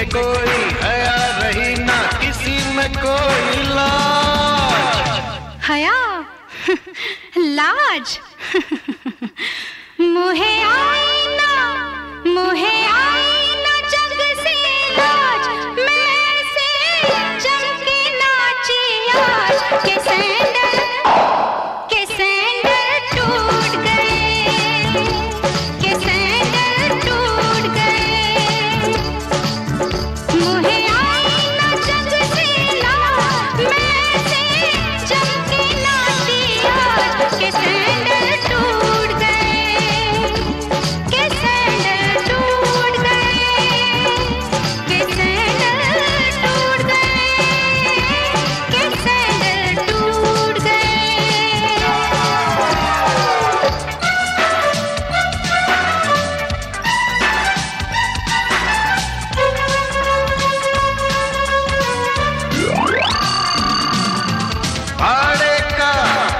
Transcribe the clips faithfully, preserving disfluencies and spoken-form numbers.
में कोई हया रही ना किसी में कोई लाज। हया लाज मुहे आई ना मुहे आई ना जग से लाज, मैं से चमके नाची आज के सैंडल के सैंडल टूट गए, के सैंडल टूट गए। मुहे आई ना जग से लाज, मैं से चमके नाची आज के सैंडल टूट गए, के सैंडल टूट गए, के सैंडल टूट गए, के सैंडल टूट गए। भाड़े का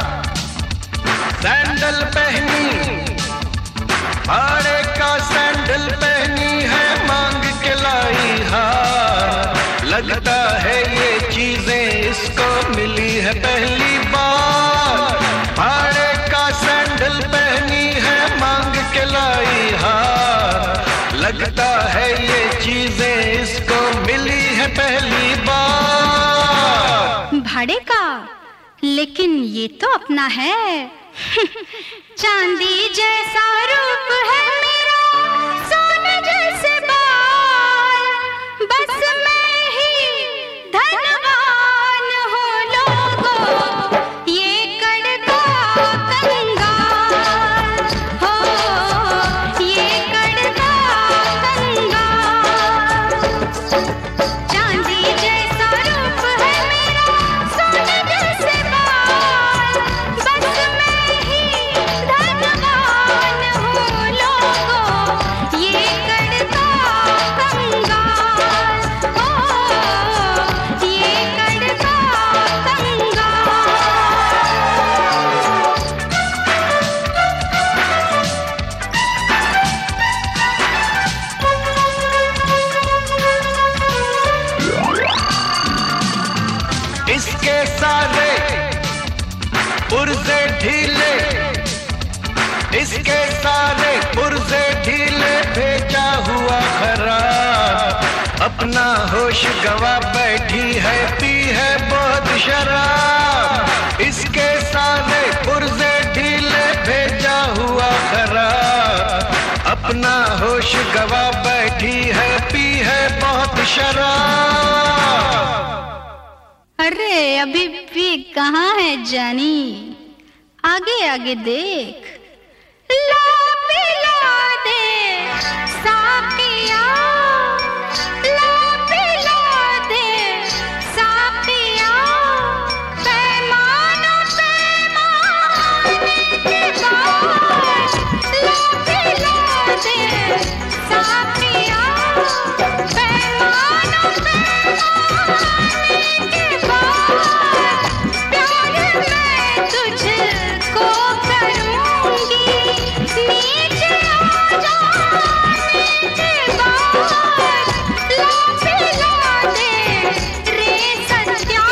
सैंडल पहनी, भाड़े का सैंडल पहनी है मांग के लाई हार। लगता है ये चीजें इसको मिली है पहली बार। भाड़े का सैंडल पहनी है मांग के लाई हार। लगता है ये चीजें इसको मिली है पहली बार। भाड़े का लेकिन ये तो अपना है। चांदी जैसा रूप है मेरा, सोने जैसे बाल, बस मैं ही धनवान हूँ लोगों, ये कड़का कंगाल हो, ये कड़का कंगाल। चांदी जैसा रूप है मेरा, सोने जैसे बाल, बस मैं ही धनवान हूँ लोगों, ये कड़का कंगाल हो, ये कड़का कंगाल। इसके सारे पुर्जे ढीले, इसके सारे पुर्जे ढीले, भेजा हुआ खराब। अपना होश गवा बैठी है, पी है बहुत शराब। इसके सारे पुर्जे ढीले, भेजा हुआ खराब। अपना होश गवा बैठी है, पी है बहुत शराब। अरे अभी भी कहाँ है जानी, आगे आगे देख। ला पिला दे साकिया, ला पिला दे साकिया, पैमाना पैमाने के बाद। ला पिला दे साकिया, पैमाना पैमाने के बाद। प्यार मैं तुझको करूंगी, नीचे आ जाने के बाद। ला पिला दे रे सत्या।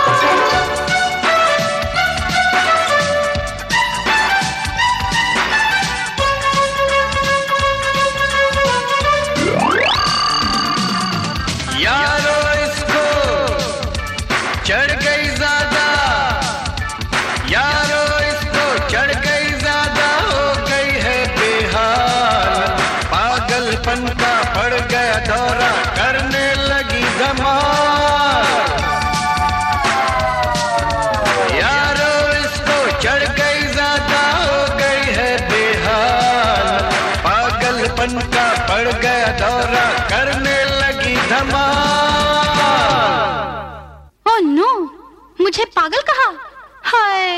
यारो इसको चढ़ गई ज्यादा, यारो इसको चढ़ गई ज्यादा, हो गई है बेहाल। पागलपन का पड़ गया दौरा, करने लगी धमाल। यारो इसको चढ़ गई ज्यादा, हो गई है बेहाल। पागलपन का पड़ गया दौरा, करने लगी धमाल। ओह नो, मुझे पागल कहा। हाय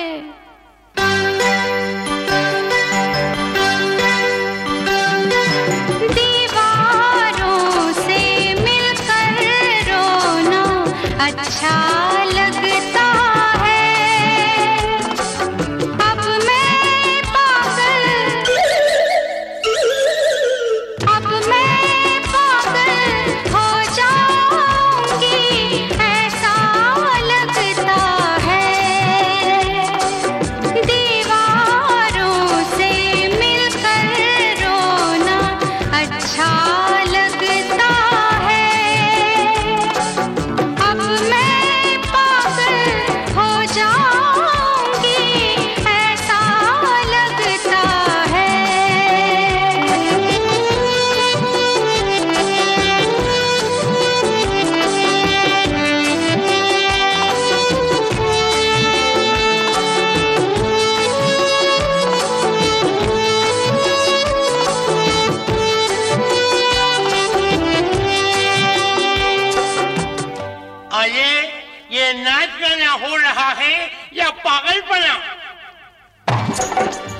दीवारों से मिलकर रोना अच्छा लगता है। अब मैं पागल, अब मैं पागल हो जा ये नाच गाना हो रहा है या पागलपना?